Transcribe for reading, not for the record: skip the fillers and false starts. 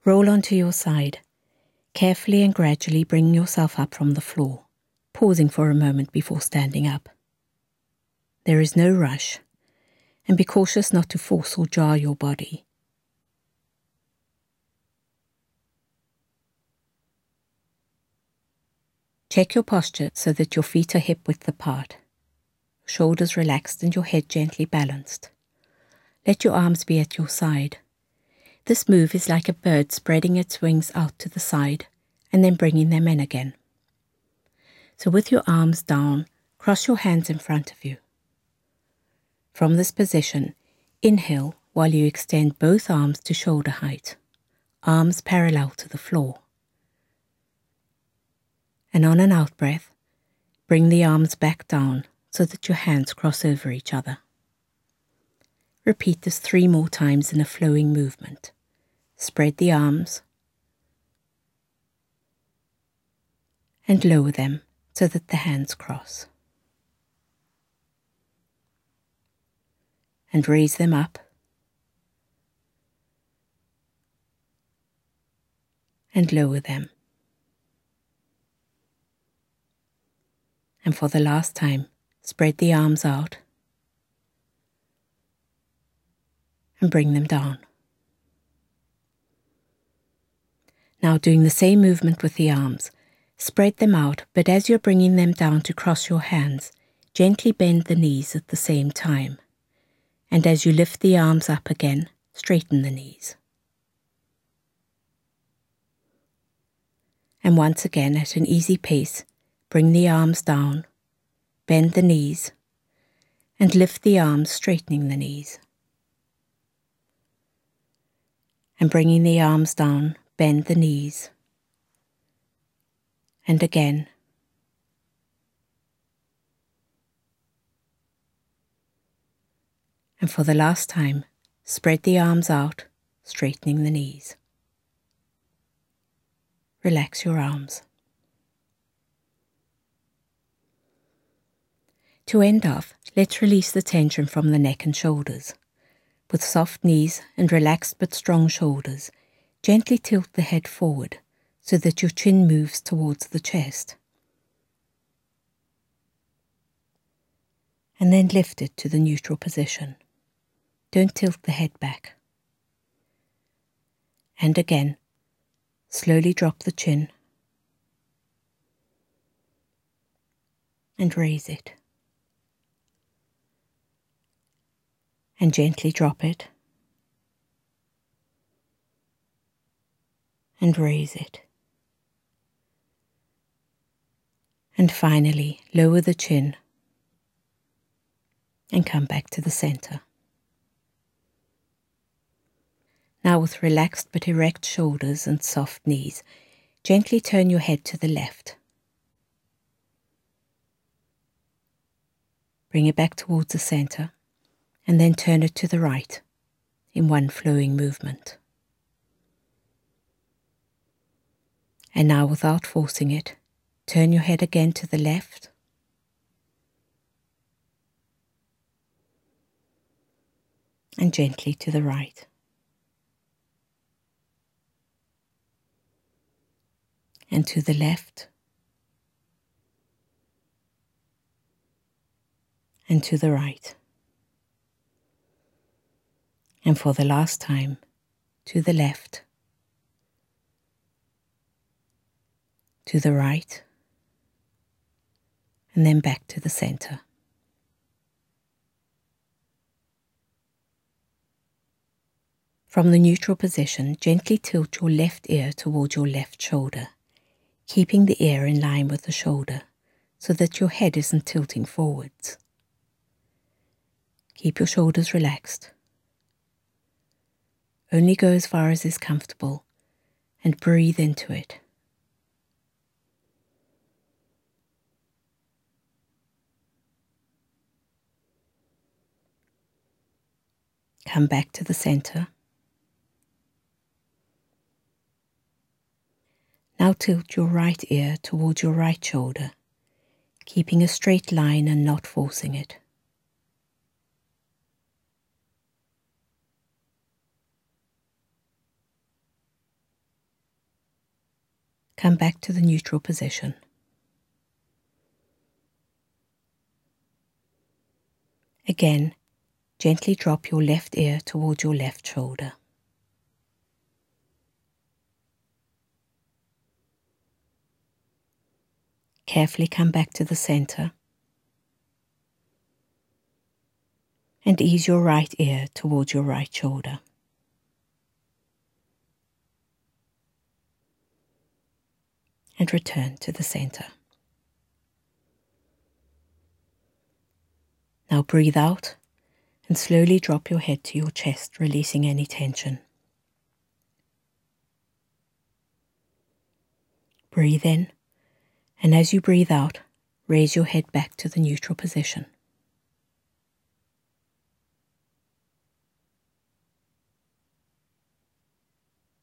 Roll onto your side, carefully and gradually bringing yourself up from the floor, pausing for a moment before standing up. There is no rush, and be cautious not to force or jar your body. Check your posture so that your feet are hip-width apart, shoulders relaxed and your head gently balanced. Let your arms be at your side. This move is like a bird spreading its wings out to the side and then bringing them in again. So with your arms down, cross your hands in front of you. From this position, inhale while you extend both arms to shoulder height, arms parallel to the floor. And on an out-breath, bring the arms back down so that your hands cross over each other. Repeat this 3 more times in a flowing movement. Spread the arms and lower them so that the hands cross. And raise them up and lower them. And for the last time, spread the arms out and bring them down. Now doing the same movement with the arms, spread them out, but as you're bringing them down to cross your hands, gently bend the knees at the same time. And as you lift the arms up again, straighten the knees. And once again, at an easy pace, bring the arms down, bend the knees, and lift the arms, straightening the knees. And bringing the arms down, bend the knees. And again. And for the last time, spread the arms out, straightening the knees. Relax your arms. To end off, let's release the tension from the neck and shoulders. With soft knees and relaxed but strong shoulders, gently tilt the head forward so that your chin moves towards the chest. And then lift it to the neutral position. Don't tilt the head back. And again, slowly drop the chin and raise it. And gently drop it and raise it. And finally, lower the chin and come back to the center. Now with relaxed but erect shoulders and soft knees, gently turn your head to the left. Bring it back towards the center and then turn it to the right in one flowing movement. And now without forcing it, turn your head again to the left and gently to the right. And to the left and to the right. And for the last time, to the left, to the right, and then back to the center. From the neutral position, gently tilt your left ear towards your left shoulder, keeping the ear in line with the shoulder so that your head isn't tilting forwards. Keep your shoulders relaxed. Only go as far as is comfortable and breathe into it. Come back to the center. Now tilt your right ear towards your right shoulder, keeping a straight line and not forcing it. Come back to the neutral position. Again, gently drop your left ear towards your left shoulder. Carefully come back to the center and ease your right ear towards your right shoulder. And return to the center. Now breathe out and slowly drop your head to your chest, releasing any tension. Breathe in, and as you breathe out, raise your head back to the neutral position.